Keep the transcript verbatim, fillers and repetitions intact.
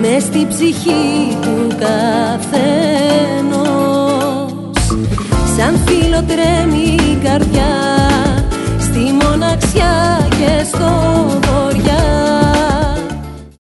μες στην ψυχή του καθένος. Σαν φύλλο τρέμει η καρδιά στη μοναξιά και στο